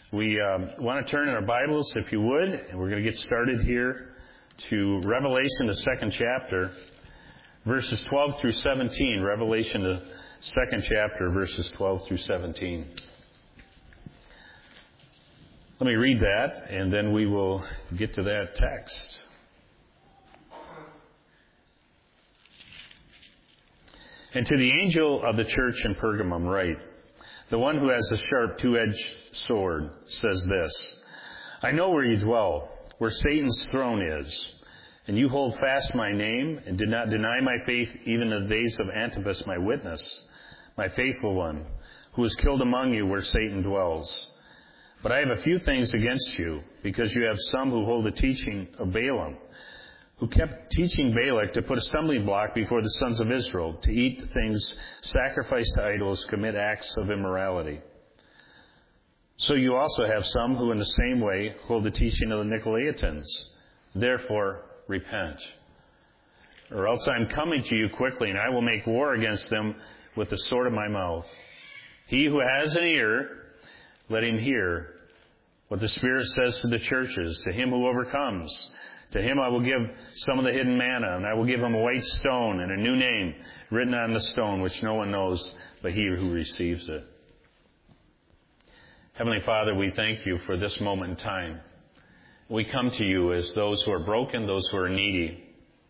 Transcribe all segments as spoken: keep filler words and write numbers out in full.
We um, want to turn in our Bibles, if you would, and we're going to get started here to Revelation, the second chapter, verses twelve through seventeen. Revelation, the second chapter, verses twelve through seventeen. Let me read that, and then we will get to that text. And to the angel of the church in Pergamum write, the one who has a sharp two-edged sword says this, I know where you dwell, where Satan's throne is, and you hold fast my name and did not deny my faith even in the days of Antipas my witness, my faithful one, who was killed among you where Satan dwells. But I have a few things against you, because you have some who hold the teaching of Balaam, who kept teaching Balak to put a stumbling block before the sons of Israel, to eat things sacrificed to idols, commit acts of immorality. So you also have some who in the same way hold the teaching of the Nicolaitans. Therefore, repent. Or else I am coming to you quickly, and I will make war against them with the sword of my mouth. He who has an ear, let him hear what the Spirit says to the churches. To him who overcomes, to him I will give some of the hidden manna, and I will give him a white stone and a new name written on the stone, which no one knows but he who receives it. Heavenly Father, we thank you for this moment in time. We come to you as those who are broken, those who are needy.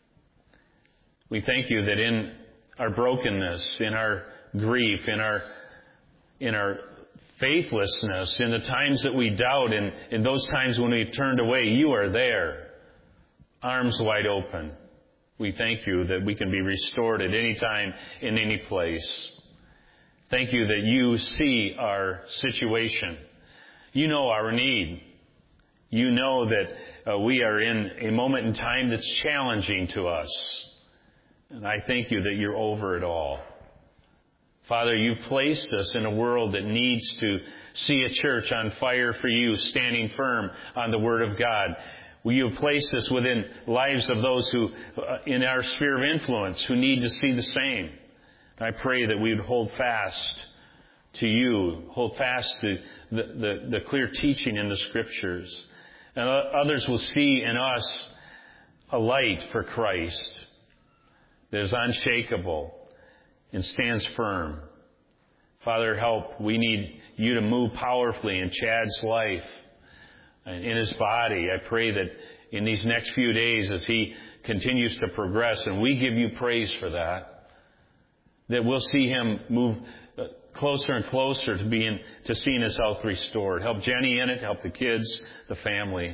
We thank you that in our brokenness, in our grief, in our in our faithlessness, in the times that we doubt, and in those times when we've turned away, you are there. Arms wide open. We thank you that we can be restored at any time, in any place. Thank you that you see our situation. You know our need. You know that uh, we are in a moment in time that's challenging to us. And I thank you that you're over it all. Father, you've placed us in a world that needs to see a church on fire for you, standing firm on the Word of God. You have placed us within lives of those who, uh, in our sphere of influence, who need to see the same. I pray that we would hold fast to you, hold fast to the, the, the clear teaching in the Scriptures. And others will see in us a light for Christ that is unshakable and stands firm. Father, help. We need you to move powerfully in Chad's life and in his body. I pray that in these next few days, as he continues to progress, and we give you praise for that, that we'll see him move closer and closer to being, to seeing his health restored. Help Jenny in it, help the kids, the family.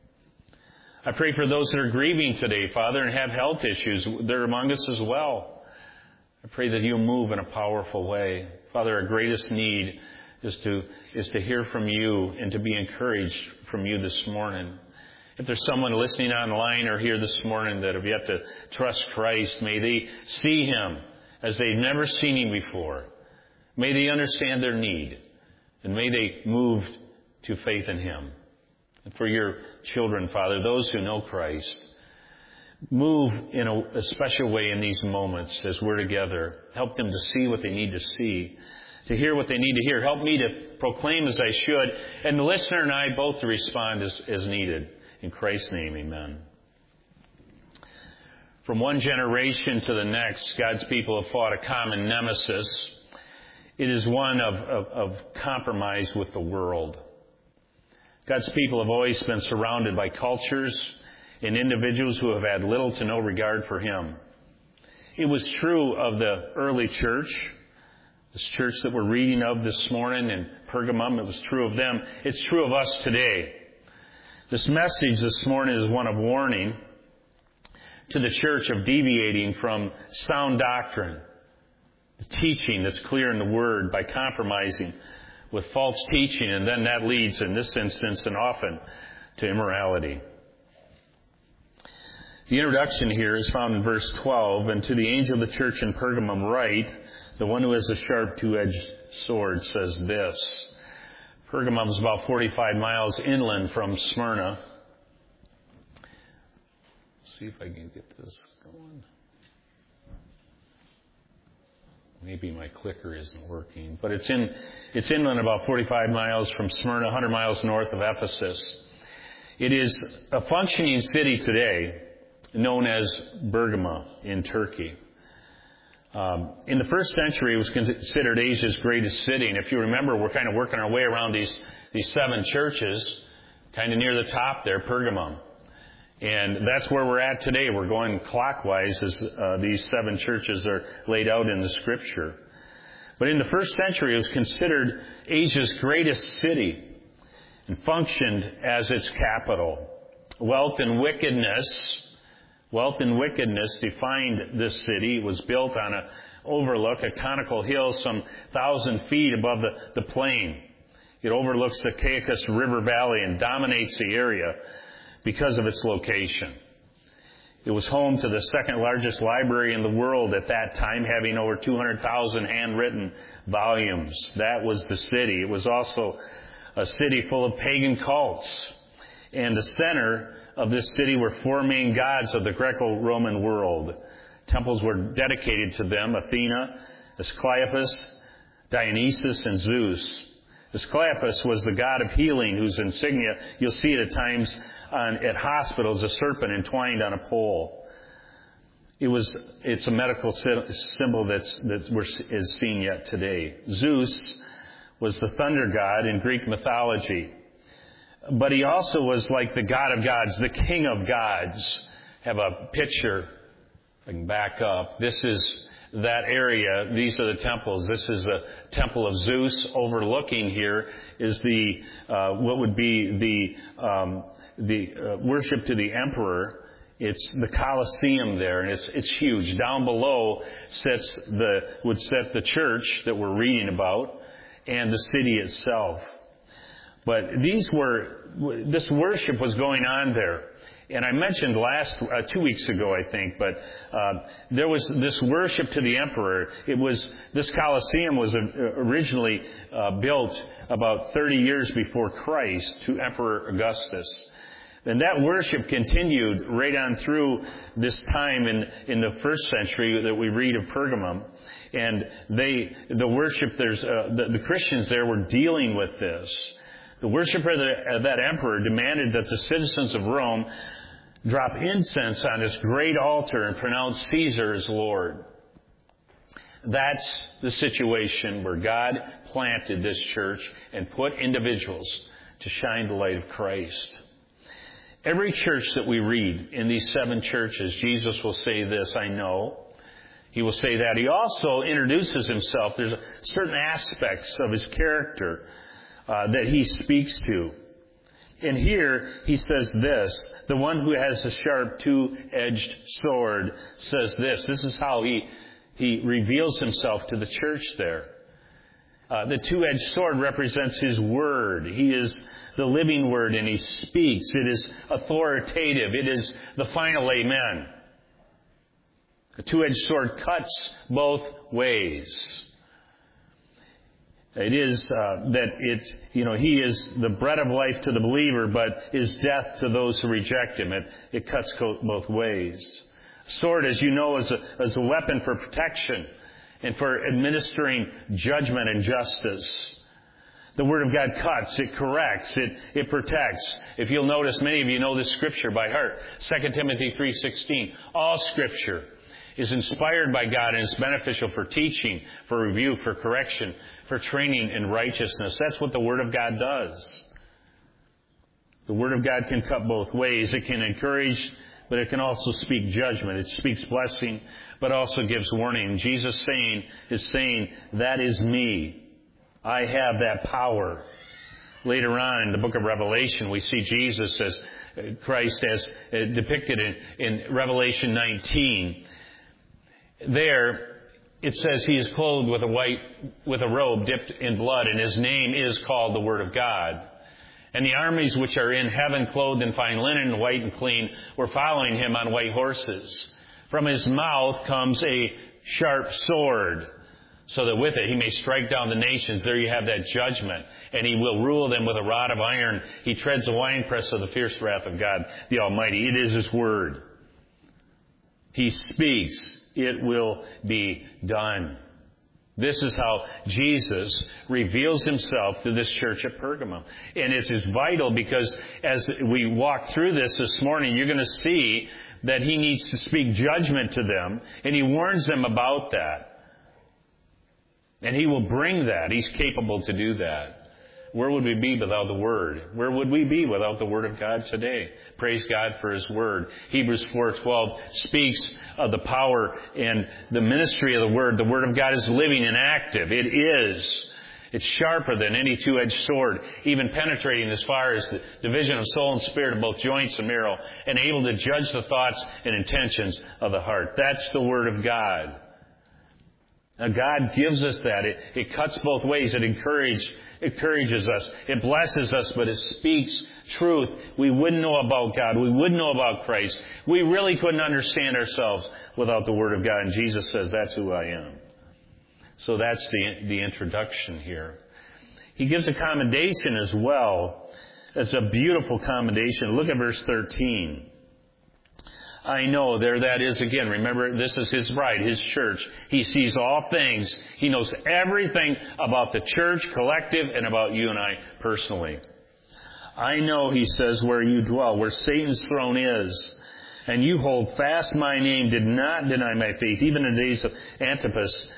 I pray for those that are grieving today, Father, and have health issues. They're among us as well. I pray that you'll move in a powerful way. Father, our greatest need is to is to hear from you and to be encouraged from you this morning. If there's someone listening online or here this morning that have yet to trust Christ, may they see him as they've never seen him before. May they understand their need, and may they move to faith in him. And for your children, Father, those who know Christ, move in a, a special way in these moments as we're together. Help them to see what they need to see, to hear what they need to hear. Help me to proclaim as I should, and the listener and I both to respond as, as needed. In Christ's name, amen. From one generation to the next, God's people have fought a common nemesis. It is one of, of, of compromise with the world. God's people have always been surrounded by cultures and individuals who have had little to no regard for him. It was true of the early church, this church that we're reading of this morning in Pergamum. It was true of them. It's true of us today. This message this morning is one of warning to the church of deviating from sound doctrine, the teaching that's clear in the Word, by compromising with false teaching, and then that leads, in this instance and often, to immorality. The introduction here is found in verse twelve, and to the angel of the church in Pergamum write, the one who has a sharp two-edged sword says this. Pergamum is about forty-five miles inland from Smyrna. Let's see if I can get this going. Maybe my clicker isn't working, but it's in it's inland about forty-five miles from Smyrna, one hundred miles north of Ephesus. It is a functioning city today, known as Bergama in Turkey. Um, in the first century, it was considered Asia's greatest city, and if you remember, we're kind of working our way around these these seven churches, kind of near the top there, Pergamum. And that's where we're at today. We're going clockwise as uh, these seven churches are laid out in the Scripture. But in the first century, it was considered Asia's greatest city and functioned as its capital. Wealth and wickedness, wealth and wickedness defined this city. It was built on a overlook, a conical hill some thousand feet above the, the plain. It overlooks the Caicus River Valley and dominates the area because of its location. It was home to the second largest library in the world at that time, having over two hundred thousand handwritten volumes. That was the city. It was also a city full of pagan cults. And the center of this city were four main gods of the Greco-Roman world. Temples were dedicated to them: Athena, Asclepius, Dionysus, and Zeus. Asclepius was the god of healing, whose insignia you'll see at times on, at hospitals, a serpent entwined on a pole. It was, it's a medical symbol that's, that we're, is seen yet today. Zeus was the thunder god in Greek mythology. But he also was like the God of gods, the King of gods. Have a picture. I can back up. This is that area. These are the temples. This is the temple of Zeus. Overlooking here is the uh, what would be the um, the uh, worship to the emperor. It's the Colosseum there, and it's it's huge. Down below sits the would sit the church that we're reading about, and the city itself. But these were this worship was going on there. And I mentioned last, uh, two weeks ago, I think, but uh, there was this worship to the emperor. It was, this Colosseum was uh, originally uh, built about thirty years before Christ to Emperor Augustus. And that worship continued right on through this time in, in the first century that we read of Pergamum. And they, the worship, there's, uh, the, the Christians there were dealing with this. The worshiper of, the, of that emperor demanded that the citizens of Rome drop incense on his great altar and pronounce Caesar as Lord. That's the situation where God planted this church and put individuals to shine the light of Christ. Every church that we read in these seven churches, Jesus will say this, I know. He will say that. He also introduces himself. There's certain aspects of his character Uh, that he speaks to. And here he says this, the one who has a sharp two-edged sword says this. This is how he, he reveals himself to the church there. Uh, the two-edged sword represents his word. He is the living word and he speaks. It is authoritative. It is the final amen. The two-edged sword cuts both ways. It is uh, that it's, you know, he is the bread of life to the believer, but is death to those who reject him. It, it cuts both ways. Sword, as you know, is a, is a weapon for protection and for administering judgment and justice. The Word of God cuts, it corrects, it, it protects. If you'll notice, many of you know this Scripture by heart. Second Timothy three sixteen. All Scripture is inspired by God and is beneficial for teaching, for rebuke, for correction, for training in righteousness. That's what the Word of God does. The Word of God can cut both ways. It can encourage, but it can also speak judgment. It speaks blessing, but also gives warning. Jesus saying is saying, that is me. I have that power. Later on in the book of Revelation, we see Jesus as Christ as depicted in, in Revelation nineteen. There, it says he is clothed with a white, with a robe dipped in blood, and his name is called the Word of God. And the armies which are in heaven, clothed in fine linen, white and clean, were following him on white horses. From his mouth comes a sharp sword, so that with it he may strike down the nations. There you have that judgment. And he will rule them with a rod of iron. He treads the winepress of the fierce wrath of God, the Almighty. It is his word. He speaks. It will be done. This is how Jesus reveals himself to this church at Pergamum. And it is vital because as we walk through this this morning, you're going to see that he needs to speak judgment to them, and he warns them about that. And he will bring that. He's capable to do that. Where would we be without the Word? Where would we be without the Word of God today? Praise God for His Word. Hebrews four twelve speaks of the power and the ministry of the Word. The Word of God is living and active. It is. It's sharper than any two-edged sword, even penetrating as far as the division of soul and spirit of both joints and marrow, and able to judge the thoughts and intentions of the heart. That's the Word of God. Now, God gives us that. It, it cuts both ways. It encourage, encourages us. It blesses us, but it speaks truth. We wouldn't know about God. We wouldn't know about Christ. We really couldn't understand ourselves without the Word of God. And Jesus says, that's who I am. So that's the, the introduction here. He gives a commendation as well. It's a beautiful commendation. Look at verse thirteen. I know, there that is again. Remember, this is His bride, His church. He sees all things. He knows everything about the church collective and about you and I personally. I know, he says, where you dwell, where Satan's throne is. And you hold fast my name, did not deny my faith, even in the days of Antipas,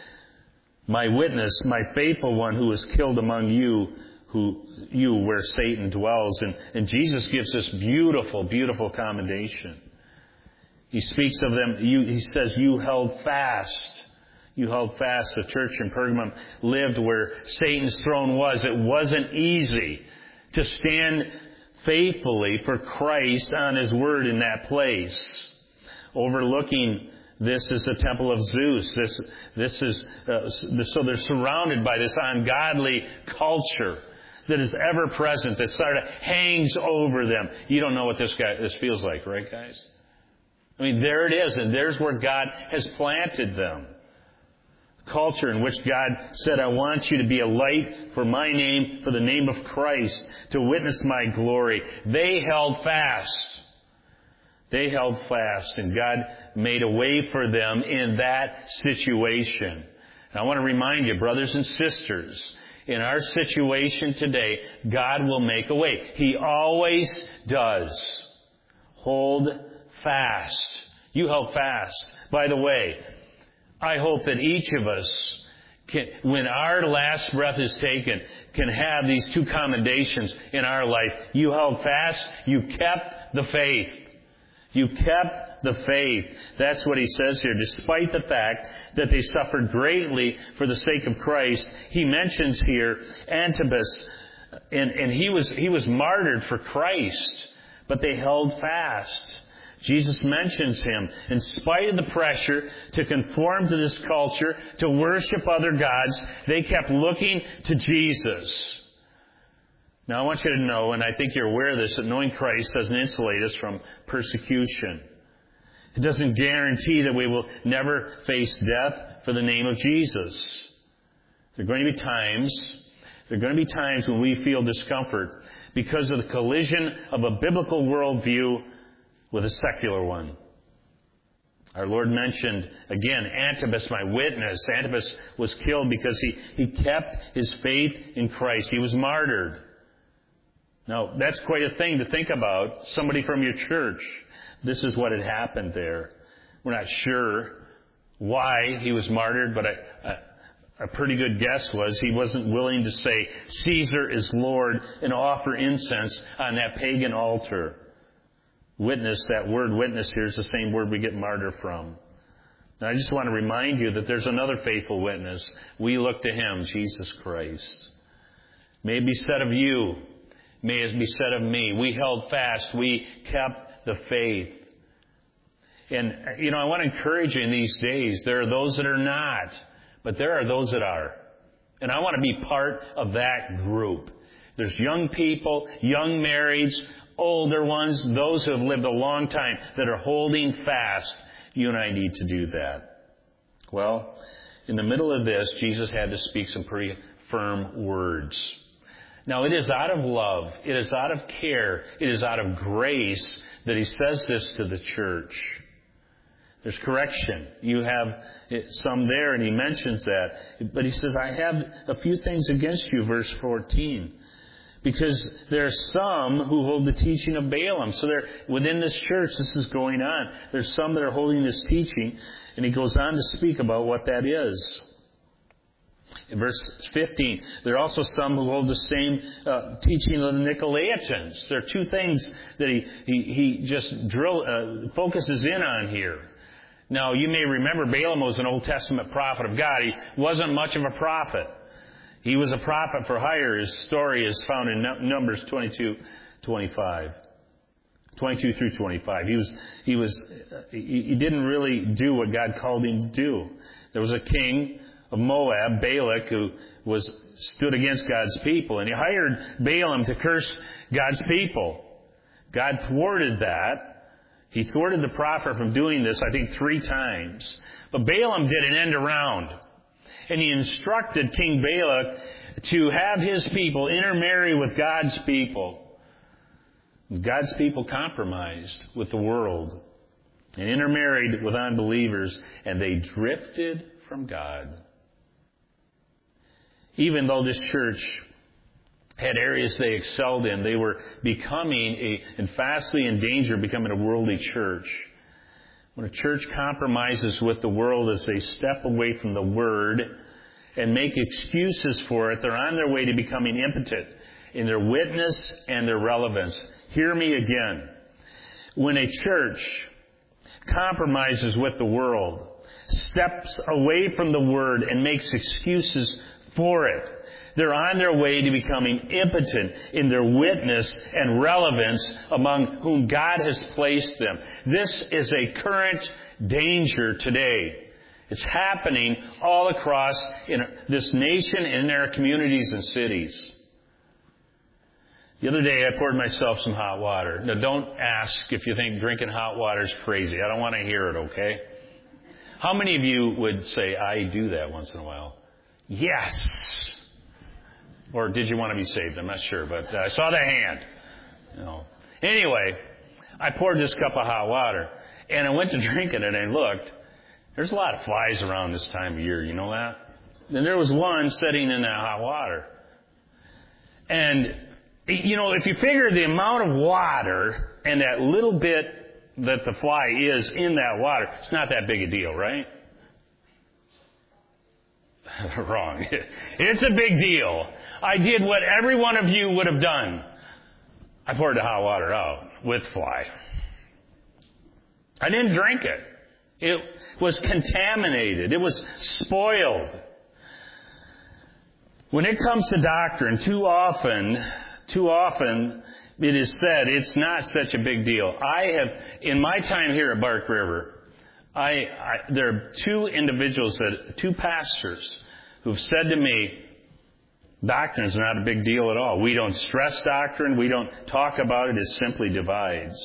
my witness, my faithful one who was killed among you, who you where Satan dwells. And, and Jesus gives this beautiful, beautiful commendation. He speaks of them, you, he says, you held fast. You held fast. The church in Pergamum lived where Satan's throne was. It wasn't easy to stand faithfully for Christ on His Word in that place. Overlooking this is the temple of Zeus. This, this is, uh, so they're surrounded by this ungodly culture that is ever present, that sort of hangs over them. You don't know what this guy, this feels like, right, guys? I mean, there it is, and there's where God has planted them. Culture in which God said, I want you to be a light for my name, for the name of Christ, to witness my glory. They held fast. They held fast, and God made a way for them in that situation. And I want to remind you, brothers and sisters, in our situation today, God will make a way. He always does. Hold fast. You held fast. By the way, I hope that each of us, can, when our last breath is taken, can have these two commendations in our life. You held fast. You kept the faith. You kept the faith. That's what he says here. Despite the fact that they suffered greatly for the sake of Christ, he mentions here Antipas, and, and he was he was martyred for Christ, but they held fast. Jesus mentions him. In spite of the pressure to conform to this culture, to worship other gods, they kept looking to Jesus. Now I want you to know, and I think you're aware of this, that knowing Christ doesn't insulate us from persecution. It doesn't guarantee that we will never face death for the name of Jesus. There are going to be times, there are going to be times when we feel discomfort because of the collision of a biblical worldview with a secular one. Our Lord mentioned, again, Antipas, my witness. Antipas was killed because he, he kept his faith in Christ. He was martyred. Now, that's quite a thing to think about. Somebody from your church. This is what had happened there. We're not sure why he was martyred, but a, a, a pretty good guess was he wasn't willing to say, Caesar is Lord, and offer incense on that pagan altar. Witness, that word witness here is the same word we get martyr from. Now, I just want to remind you that there's another faithful witness. We look to Him, Jesus Christ. May it be said of you, may it be said of me, we held fast, we kept the faith. And, you know, I want to encourage you in these days, there are those that are not, but there are those that are. And I want to be part of that group. There's young people, young marrieds, older ones, those who have lived a long time that are holding fast. You and I need to do that. Well, in the middle of this, Jesus had to speak some pretty firm words. Now, it is out of love, it is out of care, it is out of grace that he says this to the church. There's correction. You have some there, and he mentions that. But he says, I have a few things against you, verse fourteen. Because there are some who hold the teaching of Balaam. So there, within this church, this is going on. There's some that are holding this teaching, and he goes on to speak about what that is. In verse fifteen, there are also some who hold the same uh, teaching of the Nicolaitans. There are two things that he he, he just drill uh, focuses in on here. Now, you may remember Balaam was an Old Testament prophet of God. He wasn't much of a prophet. He was a prophet for hire. His story is found in Numbers twenty-two, twenty-five. twenty-two through twenty-five. He was, he was, he didn't really do what God called him to do. There was a king of Moab, Balak, who was, stood against God's people, and he hired Balaam to curse God's people. God thwarted that. He thwarted the prophet from doing this, I think, three times. But Balaam did an end around. And he instructed King Balak to have his people intermarry with God's people. God's people compromised with the world and intermarried with unbelievers, and they drifted from God. Even though this church had areas they excelled in, they were becoming a, and fastly in danger of becoming a worldly church. When a church compromises with the world as they step away from the Word and make excuses for it, they're on their way to becoming impotent in their witness and their relevance. Hear me again. When a church compromises with the world, steps away from the Word and makes excuses for it, they're on their way to becoming impotent in their witness and relevance among whom God has placed them. This is a current danger today. It's happening all across in this nation and in our communities and cities. The other day I poured myself some hot water. Now don't ask if you think drinking hot water is crazy. I don't want to hear it, okay? How many of you would say, I do that once in a while? Yes! Or did you want to be saved? I'm not sure, but I saw the hand. You know. Anyway, I poured this cup of hot water, and I went to drink it, and I looked. There's a lot of flies around this time of year, you know that? And there was one sitting in that hot water. And, you know, if you figure the amount of water and that little bit that the fly is in that water, it's not that big a deal, right? Wrong. It's a big deal. I did what every one of you would have done. I poured the hot water out with fly. I didn't drink it. It was contaminated. It was spoiled. When it comes to doctrine, too often, too often it is said it's not such a big deal. I have, in my time here at Bark River, I, I there are two individuals, that, two pastors, who've said to me, doctrine is not a big deal at all. We don't stress doctrine. We don't talk about it. It simply divides.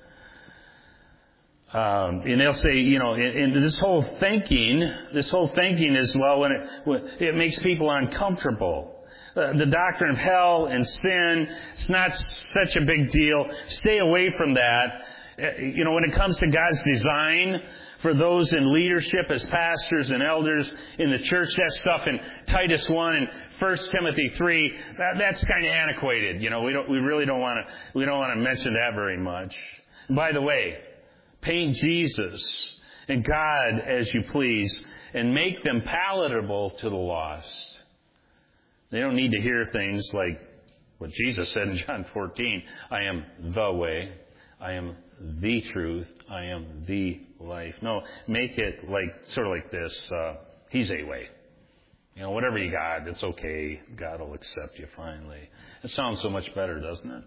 Um, and they'll say, you know, and this whole thinking, this whole thinking is, well, when it, when it makes people uncomfortable. Uh, the doctrine of hell and sin, it's not such a big deal. Stay away from that. Uh, you know, when it comes to God's design for those in leadership as pastors and elders in the church, that stuff in Titus one and First Timothy three, that, that's kind of antiquated. You know, we don't, we really don't want to, we don't want to mention that very much. And by the way, paint Jesus and God as you please and make them palatable to the lost. They don't need to hear things like what Jesus said in John fourteen, I am the way, I am the truth, I am the life. No, make it like, sort of like this, uh, He's a way. You know, whatever you got, it's okay. God will accept you finally. It sounds so much better, doesn't it?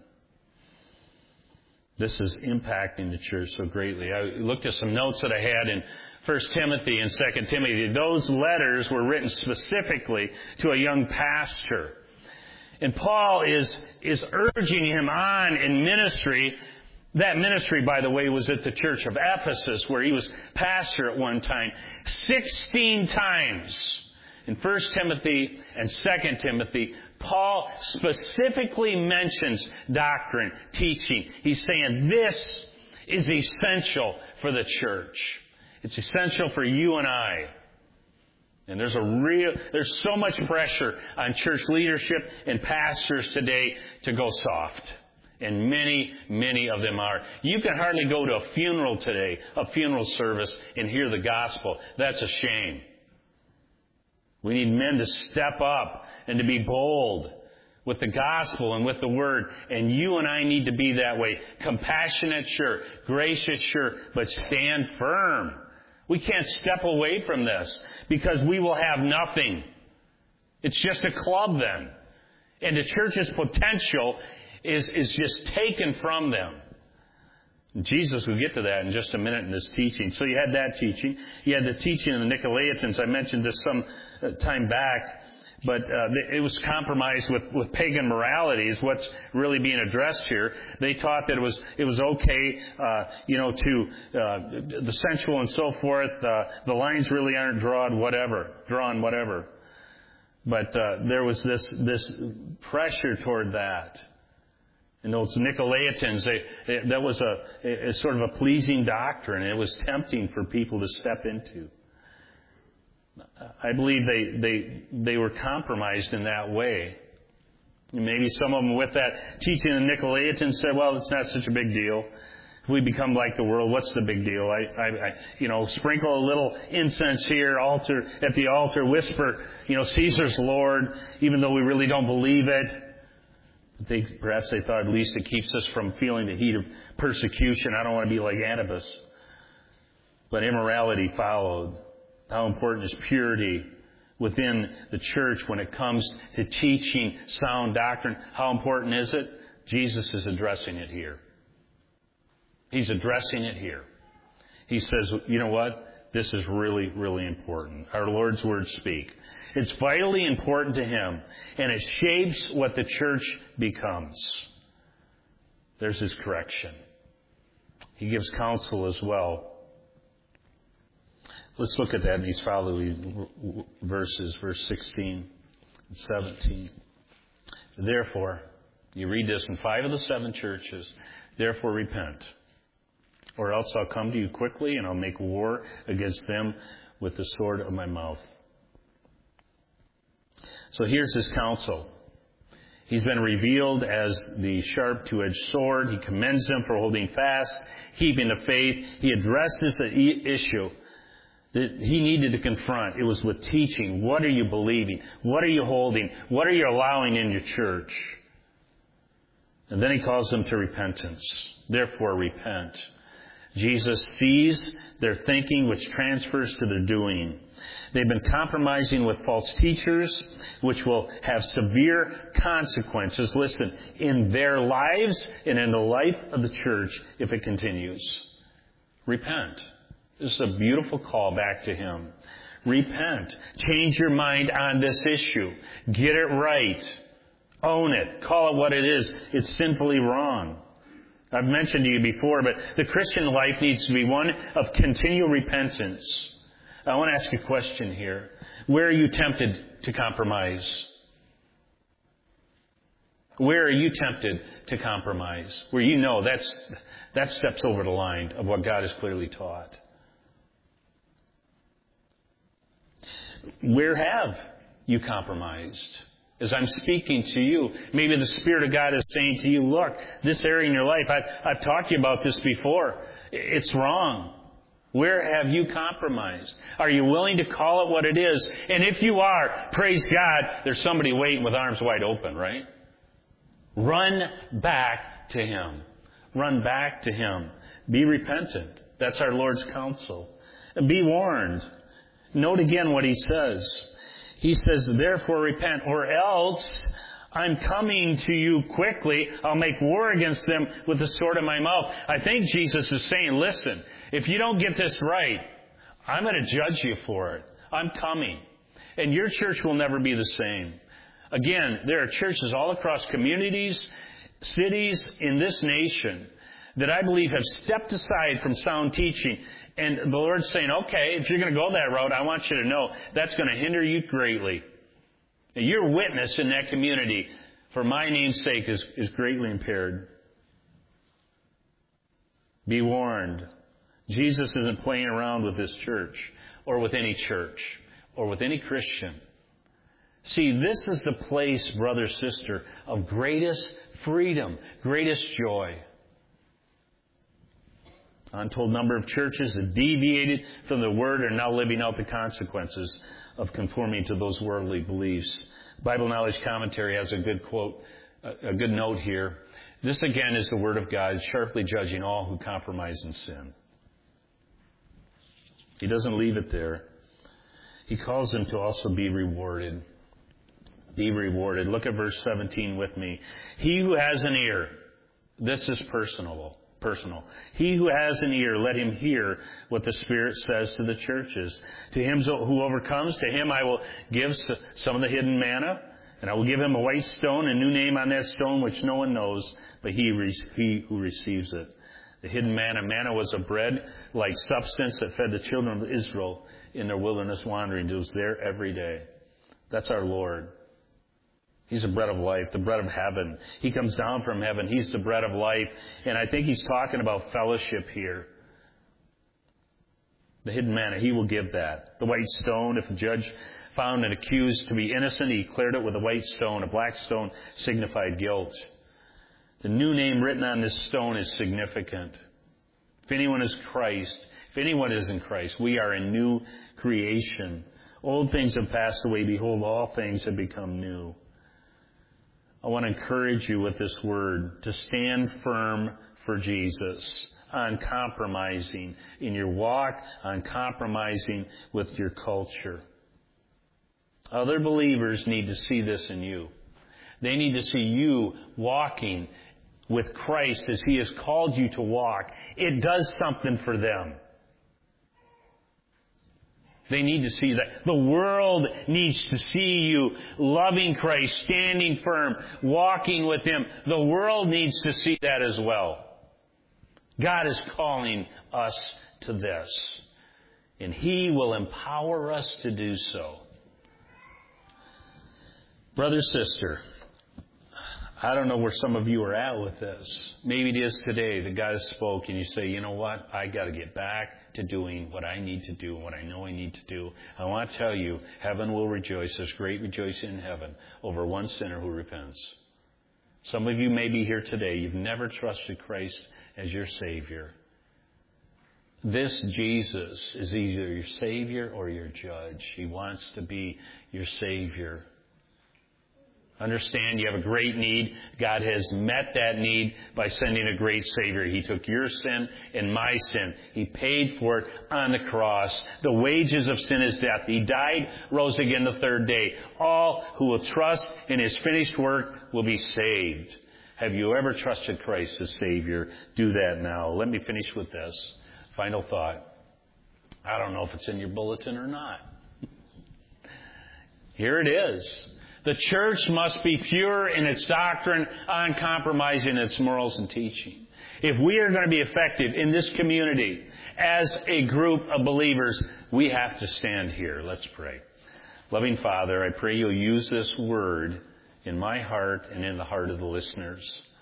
This is impacting the church so greatly. I looked at some notes that I had in First Timothy and Second Timothy. Those letters were written specifically to a young pastor. And Paul is, is urging him on in ministry. That ministry, by the way, was at the church of Ephesus, where he was pastor at one time. Sixteen times in First Timothy and Second Timothy, Paul specifically mentions doctrine, teaching. He's saying this is essential for the church. It's essential for you and I. And there's a real, there's so much pressure on church leadership and pastors today to go soft. And many, many of them are. You can hardly go to a funeral today, a funeral service, and hear the gospel. That's a shame. We need men to step up and to be bold with the gospel and with the word. And you and I need to be that way. Compassionate, sure. Gracious, sure. But stand firm. We can't step away from this because we will have nothing. It's just a club then. And the church's potential is, is just taken from them. Jesus will get to that in just a minute in this teaching. So you had that teaching. You had the teaching of the Nicolaitans. I mentioned this some time back. But uh, it was compromised with, with pagan morality is what's really being addressed here. They taught that it was it was okay, uh, you know, to uh, the sensual and so forth. Uh, the lines really aren't drawn, whatever, drawn, whatever. But uh, there was this this pressure toward that. And those Nicolaitans, they, they, that was a, a sort of a pleasing doctrine. It was tempting for people to step into. I believe they, they, they were compromised in that way. And maybe some of them with that teaching of Nicolaitans said, well, it's not such a big deal. If we become like the world, what's the big deal? I, I, I you know, sprinkle a little incense here, altar, at the altar, whisper, you know, Caesar's Lord, even though we really don't believe it. They, perhaps they thought at least it keeps us from feeling the heat of persecution. I don't want to be like Antipas. But immorality followed. How important is purity within the church when it comes to teaching sound doctrine? How important is it? Jesus is addressing it here. He's addressing it here. He says, you know what? This is really, really important. Our Lord's words speak. It's vitally important to Him, and it shapes what the church becomes. There's His correction. He gives counsel as well. Let's look at that in these following verses, verse sixteen and seventeen. Therefore, you read this in five of the seven churches, therefore repent, or else I'll come to you quickly and I'll make war against them with the sword of my mouth. So here's his counsel. He's been revealed as the sharp two-edged sword. He commends them for holding fast, keeping the faith. He addresses the issue that he needed to confront. It was with teaching. What are you believing? What are you holding? What are you allowing in your church? And then he calls them to repentance. Therefore, repent. Jesus sees their thinking, which transfers to their doing. They've been compromising with false teachers, which will have severe consequences, listen, in their lives and in the life of the church if it continues. Repent. This is a beautiful call back to Him. Repent. Change your mind on this issue. Get it right. Own it. Call it what it is. It's sinfully wrong. I've mentioned to you before, but the Christian life needs to be one of continual repentance. I want to ask a question here. Where are you tempted to compromise? Where are you tempted to compromise? Where you know that's, that steps over the line of what God has clearly taught. Where have you compromised? As I'm speaking to you, maybe the Spirit of God is saying to you, look, this area in your life, I've, I've talked to you about this before. It's wrong. Where have you compromised? Are you willing to call it what it is? And if you are, praise God, there's somebody waiting with arms wide open, right? Run back to Him. Run back to Him. Be repentant. That's our Lord's counsel. And be warned. Note again what He says. He says, therefore repent, or else I'm coming to you quickly. I'll make war against them with the sword of my mouth. I think Jesus is saying, listen, if you don't get this right, I'm going to judge you for it. I'm coming. And your church will never be the same. Again, there are churches all across communities, cities in this nation that I believe have stepped aside from sound teaching. And the Lord's saying, okay, if you're going to go that route, I want you to know that's going to hinder you greatly. And your witness in that community, for my name's sake, is, is greatly impaired. Be warned. Jesus isn't playing around with this church or with any church or with any Christian. See, this is the place, brother, sister, of greatest freedom, greatest joy. Untold number of churches have deviated from the Word and are now living out the consequences of conforming to those worldly beliefs. Bible Knowledge Commentary has a good quote, a good note here. This again is the Word of God, sharply judging all who compromise in sin. He doesn't leave it there. He calls them to also be rewarded. Be rewarded. Look at verse seventeen with me. He who has an ear, this is personal. Personal. He who has an ear, let him hear what the Spirit says to the churches. To him who overcomes, to him I will give some of the hidden manna, and I will give him a white stone, a new name on that stone which no one knows, but he, he who receives it. The hidden manna. Manna was a bread-like substance that fed the children of Israel in their wilderness wanderings. It was there every day. That's our Lord. He's the bread of life, the bread of heaven. He comes down from heaven. He's the bread of life. And I think he's talking about fellowship here. The hidden manna, he will give that. The white stone, if a judge found an accused to be innocent, he cleared it with a white stone. A black stone signified guilt. The new name written on this stone is significant. If anyone is Christ, if anyone is in Christ, we are a new creation. Old things have passed away. Behold, all things have become new. I want to encourage you with this word to stand firm for Jesus, uncompromising in your walk, uncompromising with your culture. Other believers need to see this in you. They need to see you walking with Christ as He has called you to walk. It does something for them. They need to see that. The world needs to see you loving Christ, standing firm, walking with Him. The world needs to see that as well. God is calling us to this. And He will empower us to do so. Brother, sister, I don't know where some of you are at with this. Maybe it is today that God spoke and you say, you know what? I got to get back to doing what I need to do, what I know I need to do. I want to tell you, heaven will rejoice. There's great rejoicing in heaven over one sinner who repents. Some of you may be here today. You've never trusted Christ as your Savior. This Jesus is either your Savior or your judge. He wants to be your Savior. Understand you have a great need. God has met that need by sending a great Savior. He took your sin and my sin. He paid for it on the cross. The wages of sin is death. He died, rose again the third day. All who will trust in His finished work will be saved. Have you ever trusted Christ as Savior? Do that now. Let me finish with this. Final thought. I don't know if it's in your bulletin or not. Here it is. The church must be pure in its doctrine, uncompromising in its morals and teaching. If we are going to be effective in this community as a group of believers, we have to stand here. Let's pray. Loving Father, I pray You'll use this word in my heart and in the heart of the listeners.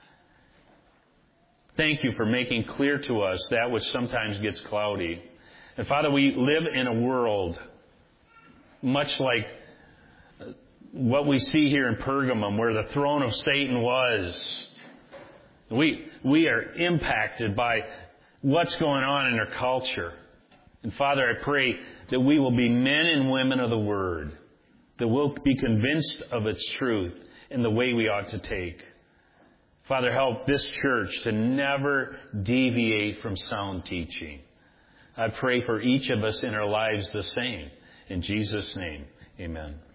Thank You for making clear to us that which sometimes gets cloudy. And Father, we live in a world much like what we see here in Pergamum, where the throne of Satan was. We, we are impacted by what's going on in our culture. And Father, I pray that we will be men and women of the Word, that we'll be convinced of its truth and the way we ought to take. Father, help this church to never deviate from sound teaching. I pray for each of us in our lives the same. In Jesus' name, amen.